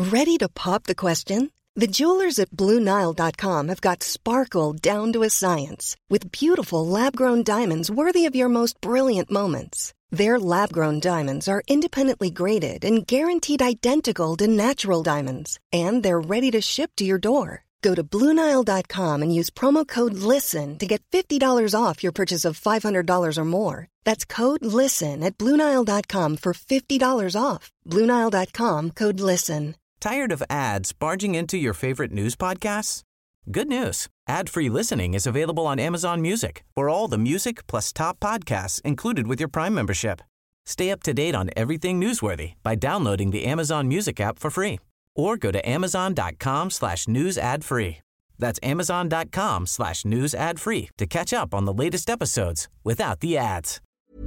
Ready to pop the question? The jewelers at BlueNile.com have got sparkle down to a science with beautiful lab-grown diamonds worthy of your most brilliant moments. Their lab-grown diamonds are independently graded and guaranteed identical to natural diamonds, and they're ready to ship to your door. Go to BlueNile.com and use promo code LISTEN to get $50 off your purchase of $500 or more. That's code LISTEN at BlueNile.com for $50 off. BlueNile.com, code LISTEN. Tired of ads barging into your favorite news podcasts? Good news. Ad-free listening is available on Amazon Music for all the music plus top podcasts included with your Prime membership. Stay up to date on everything newsworthy by downloading the Amazon Music app for free or go to amazon.com/news ad free. That's amazon.com/news ad free to catch up on the latest episodes without the ads.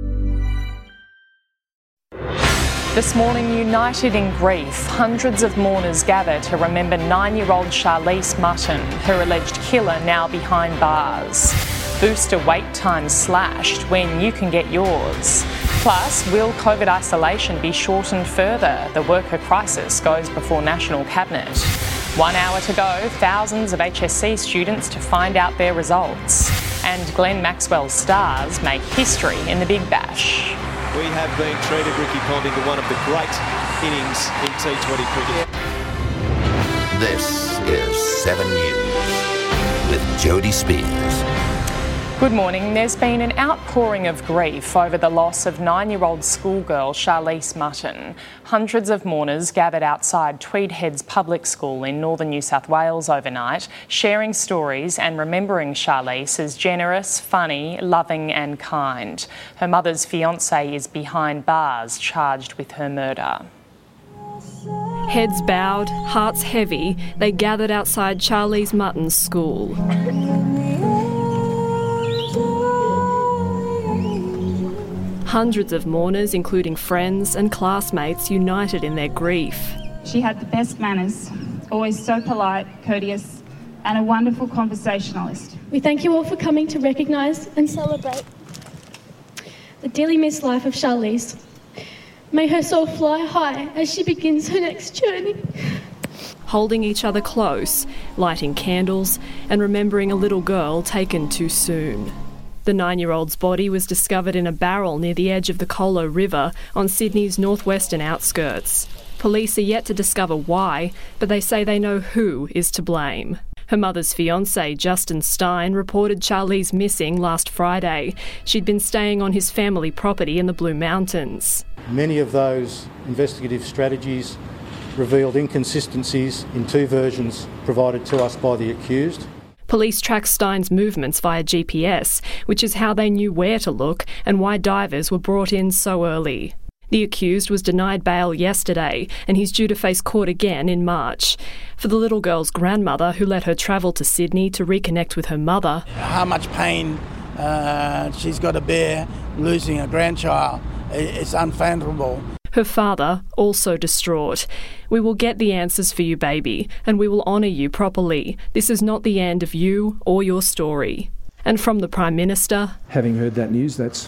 This morning, united in grief, hundreds of mourners gather to remember 9-year-old Charlize Mutton, her alleged killer now behind bars. Booster wait times slashed when you can get yours. Plus, will COVID isolation be shortened further? The worker crisis goes before National Cabinet. 1 hour to go, thousands of HSC students to find out their results. And Glenn Maxwell's Stars make history in the Big Bash. We have been treated, Ricky Ponting, to one of the great innings in T20 cricket. This is 7 News with Jody Spears. Good morning. There's been an outpouring of grief over the loss of 9-year-old schoolgirl Charlize Mutton. Hundreds of mourners gathered outside Tweed Heads Public School in northern New South Wales overnight, sharing stories and remembering Charlize as generous, funny, loving and kind. Her mother's fiancé is behind bars, charged with her murder. Heads bowed, hearts heavy, they gathered outside Charlize Mutton's school. Hundreds of mourners, including friends and classmates, united in their grief. She had the best manners, always so polite, courteous, and a wonderful conversationalist. We thank you all for coming to recognise and celebrate the dearly missed life of Charlize. May her soul fly high as she begins her next journey. Holding each other close, lighting candles, and remembering a little girl taken too soon. The 9-year-old's body was discovered in a barrel near the edge of the Colo River on Sydney's northwestern outskirts. Police are yet to discover why, but they say they know who is to blame. Her mother's fiancé, Justin Stein, reported Charlize missing last Friday. She'd been staying on his family property in the Blue Mountains. Many of those investigative strategies revealed inconsistencies in 2 versions provided to us by the accused. Police tracked Stein's movements via GPS, which is how they knew where to look and why divers were brought in so early. The accused was denied bail yesterday, and he's due to face court again in March. For the little girl's grandmother, who let her travel to Sydney to reconnect with her mother, how much pain she's got to bear losing a grandchild, it's unfathomable. Her father, also distraught. We will get the answers for you, baby, and we will honour you properly. This is not the end of you or your story. And from the Prime Minister, having heard that news, it's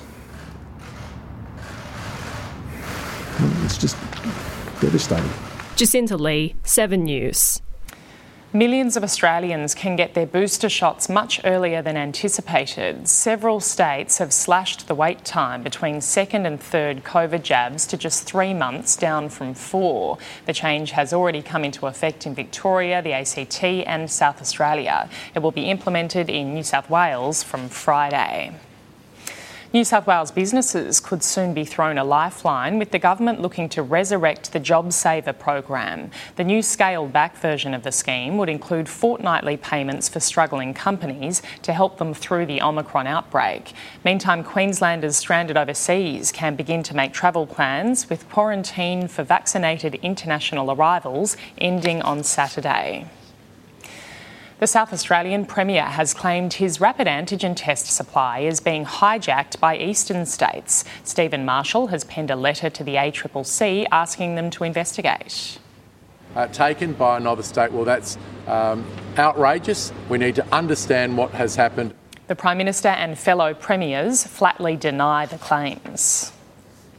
just devastating. Jacinta Lee, 7 News. Millions of Australians can get their booster shots much earlier than anticipated. Several states have slashed the wait time between second and third COVID jabs to just 3 months, down from 4. The change has already come into effect in Victoria, the ACT and South Australia. It will be implemented in New South Wales from Friday. New South Wales businesses could soon be thrown a lifeline, with the government looking to resurrect the JobSaver program. The new scaled-back version of the scheme would include fortnightly payments for struggling companies to help them through the Omicron outbreak. Meantime, Queenslanders stranded overseas can begin to make travel plans, with quarantine for vaccinated international arrivals ending on Saturday. The South Australian Premier has claimed his rapid antigen test supply is being hijacked by eastern states. Stephen Marshall has penned a letter to the ACCC asking them to investigate. Taken by another state, well, that's outrageous. We need to understand what has happened. The Prime Minister and fellow premiers flatly deny the claims.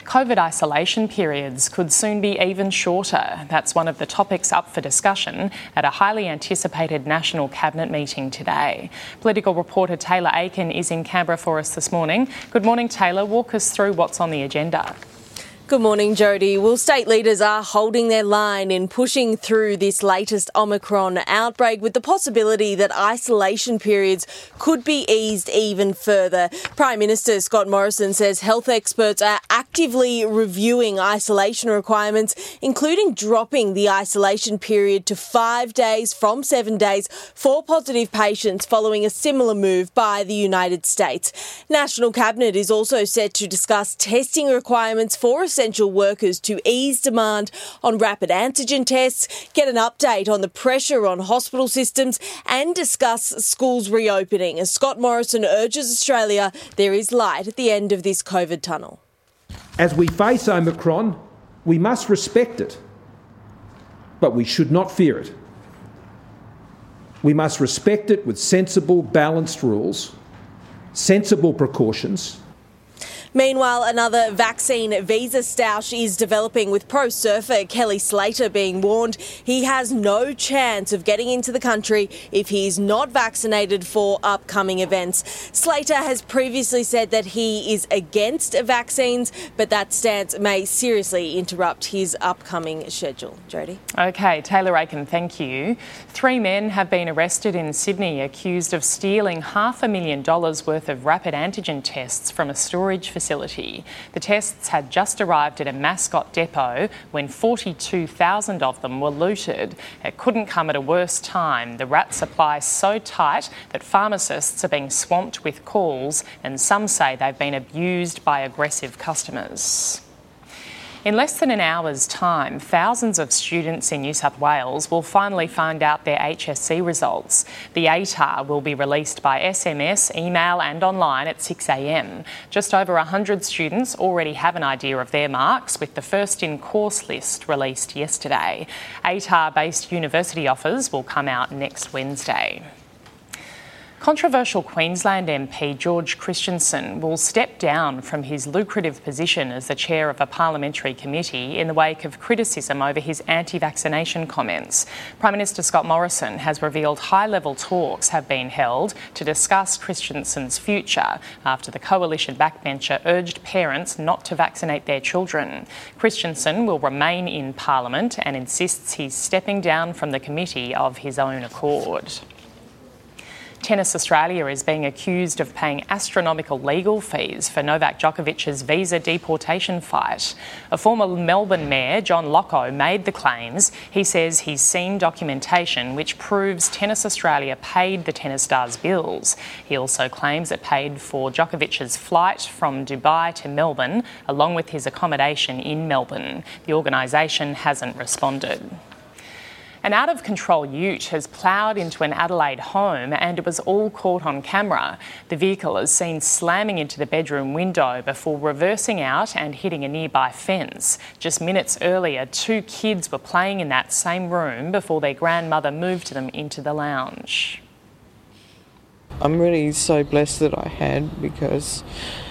COVID isolation periods could soon be even shorter. That's one of the topics up for discussion at a highly anticipated National Cabinet meeting today. Political reporter Taylor Aiken is in Canberra for us this morning. Good morning, Taylor. Walk us through what's on the agenda. Good morning, Jody. Well, state leaders are holding their line in pushing through this latest Omicron outbreak with the possibility that isolation periods could be eased even further. Prime Minister Scott Morrison says health experts are actively reviewing isolation requirements, including dropping the isolation period to 5 days from 7 days for positive patients following a similar move by the United States. National Cabinet is also set to discuss testing requirements for essential workers to ease demand on rapid antigen tests, get an update on the pressure on hospital systems and discuss schools reopening. As Scott Morrison urges Australia, there is light at the end of this COVID tunnel. As we face Omicron, we must respect it, but we should not fear it. We must respect it with sensible, balanced rules, sensible precautions. Meanwhile, another vaccine visa stoush is developing, with pro surfer Kelly Slater being warned he has no chance of getting into the country if he is not vaccinated for upcoming events. Slater has previously said that he is against vaccines, but that stance may seriously interrupt his upcoming schedule. Jody? OK, Taylor Aiken, thank you. 3 men have been arrested in Sydney accused of stealing $500,000 worth of rapid antigen tests from a storage facility. The tests had just arrived at a Mascot depot when 42,000 of them were looted. It couldn't come at a worse time. The rat supply is so tight that pharmacists are being swamped with calls, and some say they've been abused by aggressive customers. In less than an hour's time, thousands of students in New South Wales will finally find out their HSC results. The ATAR will be released by SMS, email and online at 6 a.m. Just over 100 students already have an idea of their marks, with the first in-course list released yesterday. ATAR-based university offers will come out next Wednesday. Controversial Queensland MP George Christensen will step down from his lucrative position as the chair of a parliamentary committee in the wake of criticism over his anti-vaccination comments. Prime Minister Scott Morrison has revealed high-level talks have been held to discuss Christensen's future after the coalition backbencher urged parents not to vaccinate their children. Christensen will remain in Parliament and insists he's stepping down from the committee of his own accord. Tennis Australia is being accused of paying astronomical legal fees for Novak Djokovic's visa deportation fight. A former Melbourne mayor, John Locko, made the claims. He says he's seen documentation which proves Tennis Australia paid the tennis star's bills. He also claims it paid for Djokovic's flight from Dubai to Melbourne, along with his accommodation in Melbourne. The organisation hasn't responded. An out-of-control ute has ploughed into an Adelaide home and it was all caught on camera. The vehicle is seen slamming into the bedroom window before reversing out and hitting a nearby fence. Just minutes earlier, 2 kids were playing in that same room before their grandmother moved them into the lounge. I'm really so blessed that I had, because...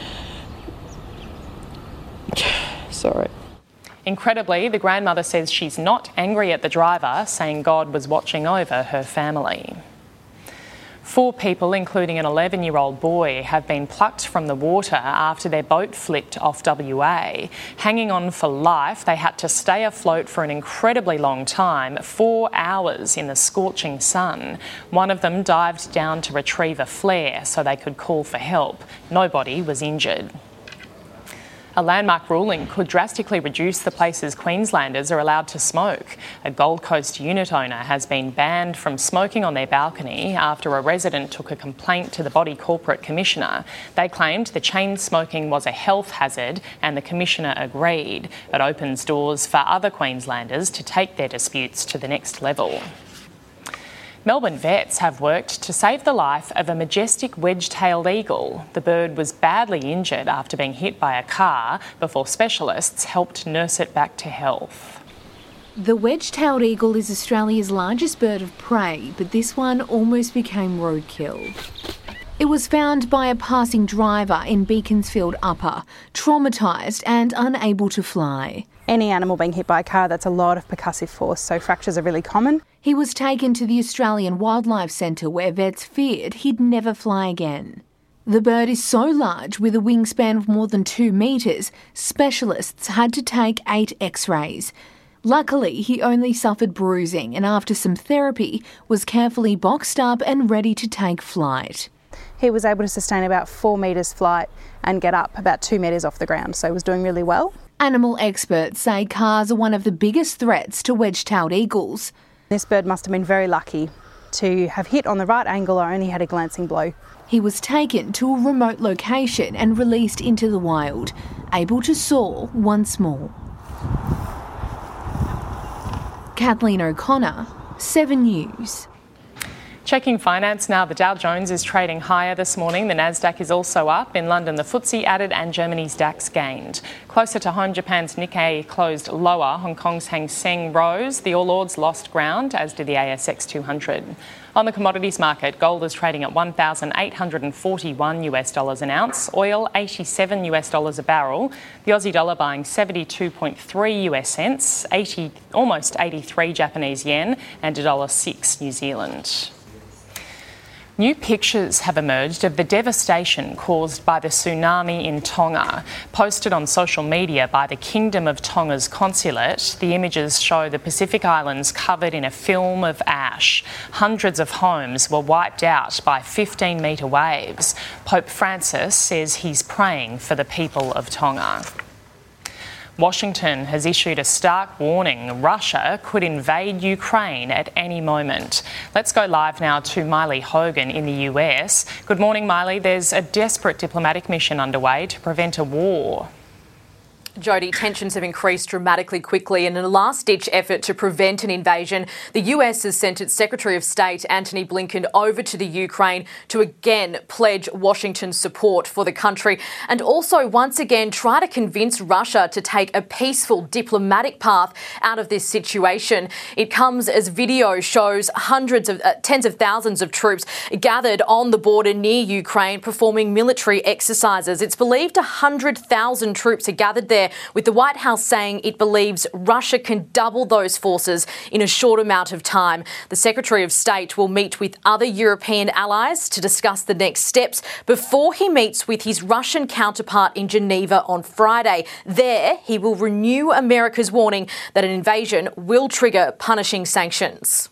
Sorry. Incredibly, the grandmother says she's not angry at the driver, saying God was watching over her family. 4 people, including an 11-year-old boy, have been plucked from the water after their boat flipped off WA. Hanging on for life, they had to stay afloat for an incredibly long time, 4 hours in the scorching sun. One of them dived down to retrieve a flare so they could call for help. Nobody was injured. A landmark ruling could drastically reduce the places Queenslanders are allowed to smoke. A Gold Coast unit owner has been banned from smoking on their balcony after a resident took a complaint to the body corporate commissioner. They claimed the chain smoking was a health hazard and the commissioner agreed. It opens doors for other Queenslanders to take their disputes to the next level. Melbourne vets have worked to save the life of a majestic wedge-tailed eagle. The bird was badly injured after being hit by a car before specialists helped nurse it back to health. The wedge-tailed eagle is Australia's largest bird of prey, but this one almost became roadkill. It was found by a passing driver in Beaconsfield Upper, traumatised and unable to fly. Any animal being hit by a car, that's a lot of percussive force, so fractures are really common. He was taken to the Australian Wildlife Centre where vets feared he'd never fly again. The bird is so large, with a wingspan of more than 2 metres, specialists had to take 8 x-rays. Luckily, he only suffered bruising and after some therapy was carefully boxed up and ready to take flight. He was able to sustain about 4 metres flight and get up about 2 metres off the ground, so he was doing really well. Animal experts say cars are one of the biggest threats to wedge-tailed eagles. This bird must have been very lucky to have hit on the right angle or only had a glancing blow. He was taken to a remote location and released into the wild, able to soar once more. Kathleen O'Connor, 7 News. Checking finance now, the Dow Jones is trading higher this morning. The Nasdaq is also up. In London, the FTSE added and Germany's DAX gained. Closer to home, Japan's Nikkei closed lower. Hong Kong's Hang Seng rose. The All Ords lost ground, as did the ASX 200. On the commodities market, gold is trading at $1,841 an ounce. Oil, $87 a barrel. The Aussie dollar buying 72.3 US cents, almost 83 Japanese yen, and $1.06 New Zealand. New pictures have emerged of the devastation caused by the tsunami in Tonga. Posted on social media by the Kingdom of Tonga's consulate, the images show the Pacific Islands covered in a film of ash. Hundreds of homes were wiped out by 15-metre waves. Pope Francis says he's praying for the people of Tonga. Washington has issued a stark warning Russia could invade Ukraine at any moment. Let's go live now to Miley Hogan in the US. Good morning, Miley. There's a desperate diplomatic mission underway to prevent a war. Jody, tensions have increased dramatically quickly, and in a last-ditch effort to prevent an invasion, the US has sent its Secretary of State, Antony Blinken, over to the Ukraine to again pledge Washington's support for the country and also once again try to convince Russia to take a peaceful diplomatic path out of this situation. It comes as video shows tens of thousands of troops gathered on the border near Ukraine performing military exercises. It's believed 100,000 troops are gathered there, with the White House saying it believes Russia can double those forces in a short amount of time. The Secretary of State will meet with other European allies to discuss the next steps before he meets with his Russian counterpart in Geneva on Friday. There, he will renew America's warning that an invasion will trigger punishing sanctions.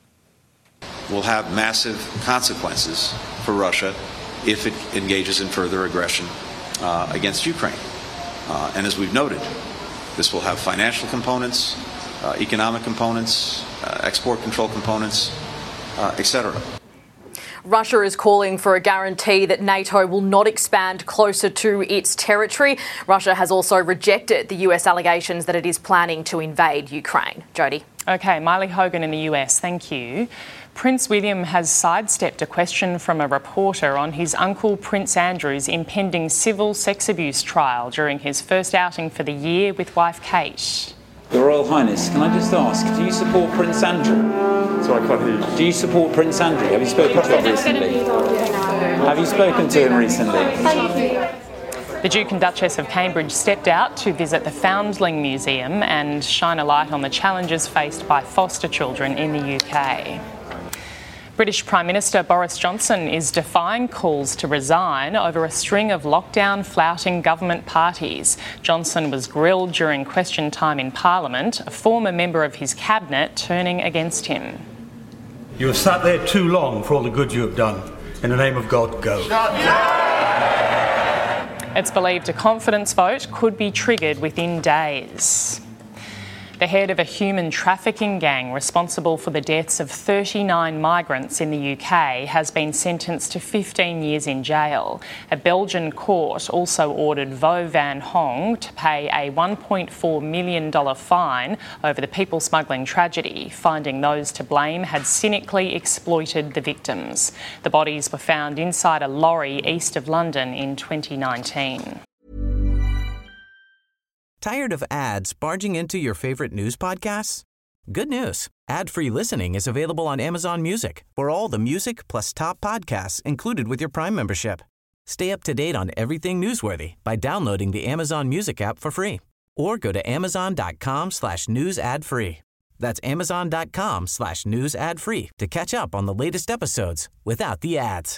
Will have massive consequences for Russia if it engages in further aggression against Ukraine. And as we've noted, this will have financial components, economic components, export control components, etc. Russia is calling for a guarantee that NATO will not expand closer to its territory. Russia has also rejected the US allegations that it is planning to invade Ukraine. Jody. OK, Miley Hogan in the US, thank you. Prince William has sidestepped a question from a reporter on his uncle Prince Andrew's impending civil sex abuse trial during his first outing for the year with wife Kate. Your Royal Highness, can I just ask, do you support Prince Andrew? Sorry, I can't hear you. Do you support Prince Andrew? Have you spoken to him recently? Have you spoken to him recently? The Duke and Duchess of Cambridge stepped out to visit the Foundling Museum and shine a light on the challenges faced by foster children in the UK. British Prime Minister Boris Johnson is defying calls to resign over a string of lockdown-flouting government parties. Johnson was grilled during question time in Parliament, a former member of his cabinet turning against him. You have sat there too long for all the good you have done. In the name of God, go. It's believed a confidence vote could be triggered within days. The head of a human trafficking gang responsible for the deaths of 39 migrants in the UK has been sentenced to 15 years in jail. A Belgian court also ordered Vo Van Hong to pay a $1.4 million fine over the people smuggling tragedy, finding those to blame had cynically exploited the victims. The bodies were found inside a lorry east of London in 2019. Tired of ads barging into your favorite news podcasts? Good news. Ad-free listening is available on Amazon Music for all the music plus top podcasts included with your Prime membership. Stay up to date on everything newsworthy by downloading the Amazon Music app for free or go to amazon.com/news ad free. That's amazon.com/news ad free to catch up on the latest episodes without the ads.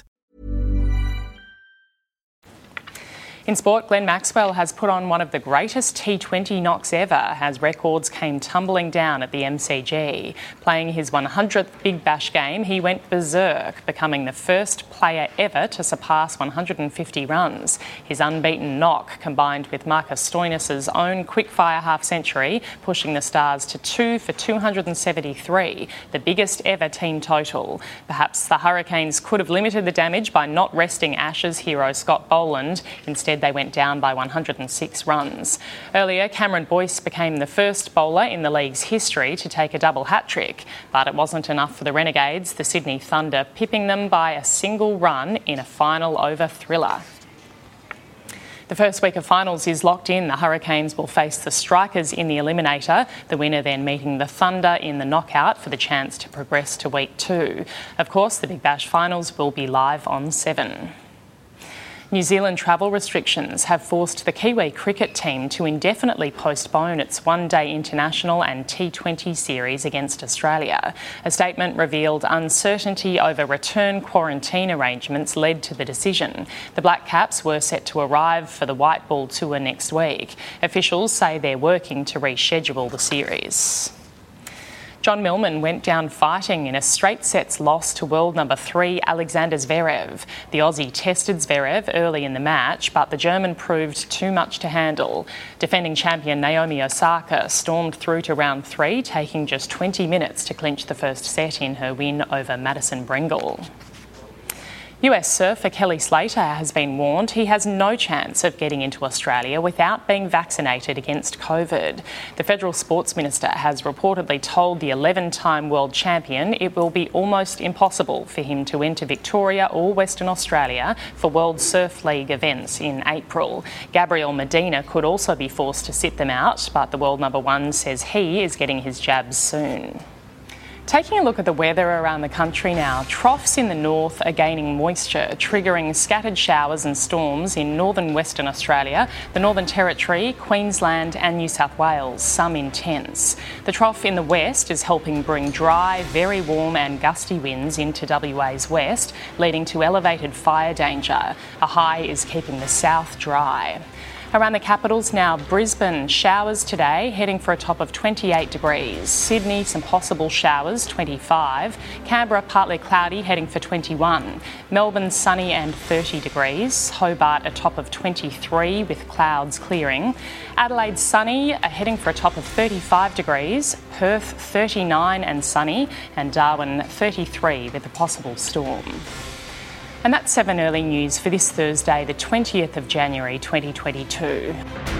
In sport, Glenn Maxwell has put on one of the greatest T20 knocks ever as records came tumbling down at the MCG. Playing his 100th Big Bash game, he went berserk, becoming the first player ever to surpass 150 runs. His unbeaten knock, combined with Marcus Stoinis' own quick-fire half-century, pushing the Stars to 2 for 273, the biggest ever team total. Perhaps the Hurricanes could have limited the damage by not resting Ashes hero Scott Boland. Instead, they went down by 106 runs. Earlier, Cameron Boyce became the first bowler in the league's history to take a double hat-trick, but it wasn't enough for the Renegades, the Sydney Thunder pipping them by a single run in a final over thriller. The first week of finals is locked in. The Hurricanes will face the Strikers in the Eliminator, the winner then meeting the Thunder in the knockout for the chance to progress to week 2. Of course, the Big Bash finals will be live on 7. New Zealand travel restrictions have forced the Kiwi cricket team to indefinitely postpone its one-day international and T20 series against Australia. A statement revealed uncertainty over return quarantine arrangements led to the decision. The Black Caps were set to arrive for the White Ball tour next week. Officials say they're working to reschedule the series. John Millman went down fighting in a straight sets loss to world number 3 Alexander Zverev. The Aussie tested Zverev early in the match, but the German proved too much to handle. Defending champion Naomi Osaka stormed through to round 3, taking just 20 minutes to clinch the first set in her win over Madison Brengle. US surfer Kelly Slater has been warned he has no chance of getting into Australia without being vaccinated against COVID. The Federal Sports Minister has reportedly told the 11-time world champion it will be almost impossible for him to enter Victoria or Western Australia for World Surf League events in April. Gabriel Medina could also be forced to sit them out, but the world number 1 says he is getting his jabs soon. Taking a look at the weather around the country now, troughs in the north are gaining moisture, triggering scattered showers and storms in northern Western Australia, the Northern Territory, Queensland and New South Wales, some intense. The trough in the west is helping bring dry, very warm and gusty winds into WA's west, leading to elevated fire danger. A high is keeping the south dry. Around the capitals now, Brisbane, showers today, heading for a top of 28 degrees. Sydney, some possible showers, 25. Canberra, partly cloudy, heading for 21. Melbourne, sunny and 30 degrees. Hobart, a top of 23 with clouds clearing. Adelaide, sunny, heading for a top of 35 degrees. Perth, 39 and sunny. And Darwin, 33 with a possible storm. And that's 7 Early News for this Thursday, the 20th of January 2022.